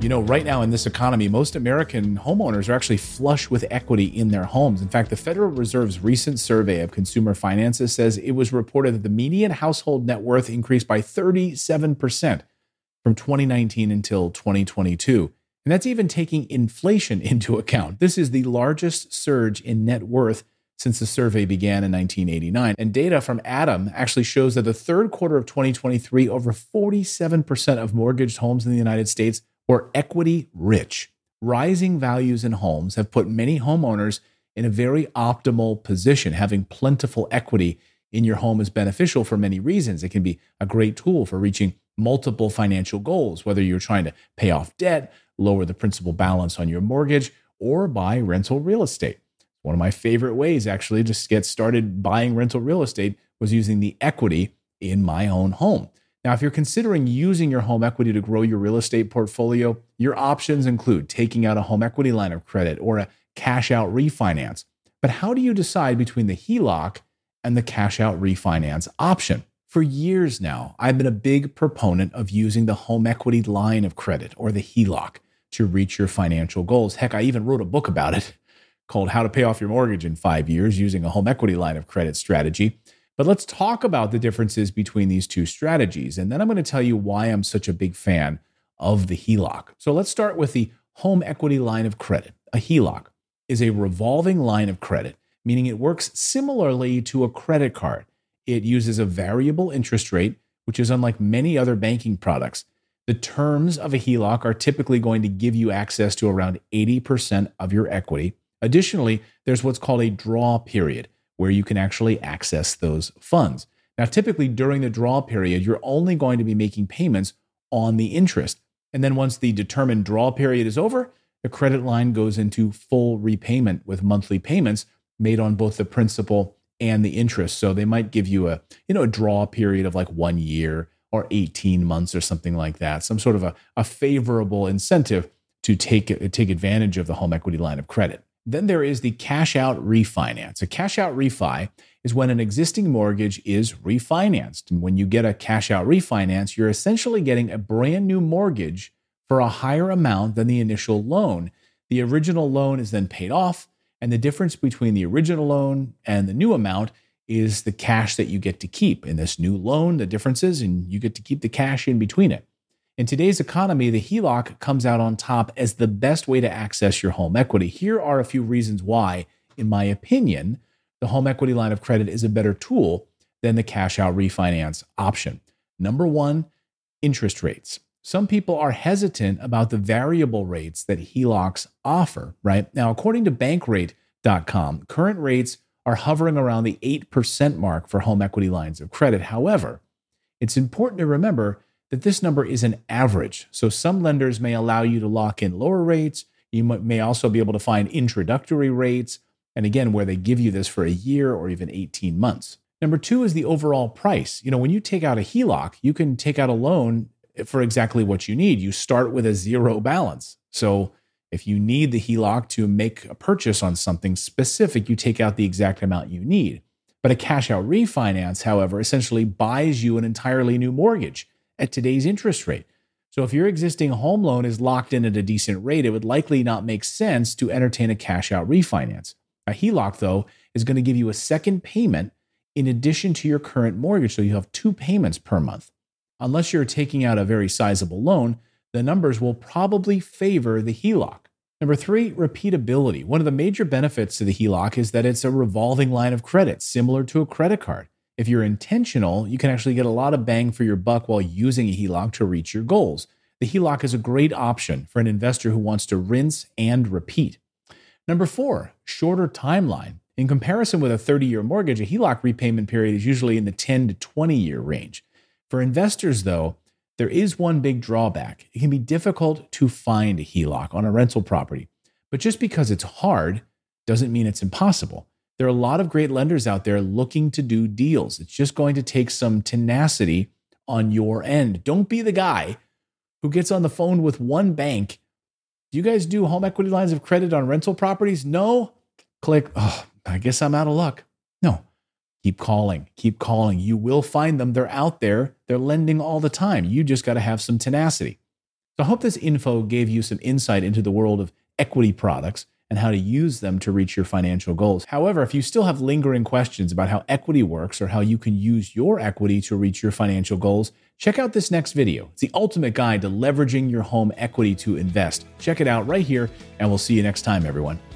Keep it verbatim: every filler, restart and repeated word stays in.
You know, right now in this economy, most American homeowners are actually flush with equity in their homes. In fact, the Federal Reserve's recent survey of consumer finances says it was reported that the median household net worth increased by thirty-seven percent from twenty nineteen until twenty twenty-two. And that's even taking inflation into account. This is the largest surge in net worth since the survey began in nineteen eighty-nine. And data from Adam actually shows that the third quarter of twenty twenty-three, over forty-seven percent of mortgaged homes in the United States were equity rich. Rising values in homes have put many homeowners in a very optimal position. Having plentiful equity in your home is beneficial for many reasons. It can be a great tool for reaching multiple financial goals, whether you're trying to pay off debt, lower the principal balance on your mortgage, or buy rental real estate. One of my favorite ways, actually, to get started buying rental real estate was using the equity in my own home. Now, if you're considering using your home equity to grow your real estate portfolio, your options include taking out a home equity line of credit or a cash out refinance. But how do you decide between the H E L O C and the cash out refinance option? For years now, I've been a big proponent of using the home equity line of credit or the H E L O C to reach your financial goals. Heck, I even wrote a book about it called How to Pay Off Your Mortgage in Five Years Using a Home Equity Line of Credit Strategy. But let's talk about the differences between these two strategies. And then I'm going to tell you why I'm such a big fan of the H E L O C. So let's start with the home equity line of credit. A H E L O C is a revolving line of credit, meaning it works similarly to a credit card. It uses a variable interest rate, which is unlike many other banking products. The terms of a H E L O C are typically going to give you access to around eighty percent of your equity. Additionally, there's what's called a draw period, where you can actually access those funds. Now, typically during the draw period, you're only going to be making payments on the interest. And then once the determined draw period is over, the credit line goes into full repayment with monthly payments made on both the principal and the interest. So they might give you a, you know, a draw period of like one year or eighteen months or something like that, some sort of a, a favorable incentive to take, take advantage of the home equity line of credit. Then there is the cash out refinance. A cash out refi is when an existing mortgage is refinanced. And when you get a cash out refinance, you're essentially getting a brand new mortgage for a higher amount than the initial loan. The original loan is then paid off, and the difference between the original loan and the new amount is the cash that you get to keep. In this new loan, the difference is, and you get to keep the cash in between it. In today's economy, the H E L O C comes out on top as the best way to access your home equity. Here are a few reasons why, in my opinion, the home equity line of credit is a better tool than the cash out refinance option. Number one, interest rates. Some people are hesitant about the variable rates that H E L O Cs offer, right? Now, according to bankrate dot com, current rates are hovering around the eight percent mark for home equity lines of credit. However, it's important to remember that this number is an average. So some lenders may allow you to lock in lower rates. You may also be able to find introductory rates. And again, where they give you this for a year or even eighteen months. Number two is the overall price. You know, when you take out a H E L O C, you can take out a loan for exactly what you need. You start with a zero balance. So if you need the H E L O C to make a purchase on something specific, you take out the exact amount you need. But a cash out refinance, however, essentially buys you an entirely new mortgage at today's interest rate. So if your existing home loan is locked in at a decent rate, it would likely not make sense to entertain a cash out refinance. A H E L O C, though, is going to give you a second payment in addition to your current mortgage. So you have two payments per month. Unless you're taking out a very sizable loan, the numbers will probably favor the H E L O C. Number three, repeatability. One of the major benefits to the H E L O C is that it's a revolving line of credit, similar to a credit card. If you're intentional, you can actually get a lot of bang for your buck while using a H E L O C to reach your goals. The H E L O C is a great option for an investor who wants to rinse and repeat. Number four, shorter timeline. In comparison with a thirty-year mortgage, a H E L O C repayment period is usually in the ten to twenty-year range. For investors, though, there is one big drawback. It can be difficult to find a H E L O C on a rental property. But just because it's hard doesn't mean it's impossible. There are a lot of great lenders out there looking to do deals. It's just going to take some tenacity on your end. Don't be the guy who gets on the phone with one bank. Do you guys do home equity lines of credit on rental properties? No? Click, oh, I guess I'm out of luck. No. Keep calling, keep calling. You will find them. They're out there. They're lending all the time. You just got to have some tenacity. So I hope this info gave you some insight into the world of equity products and how to use them to reach your financial goals. However, if you still have lingering questions about how equity works or how you can use your equity to reach your financial goals, check out this next video. It's the ultimate guide to leveraging your home equity to invest. Check it out right here, and we'll see you next time, everyone.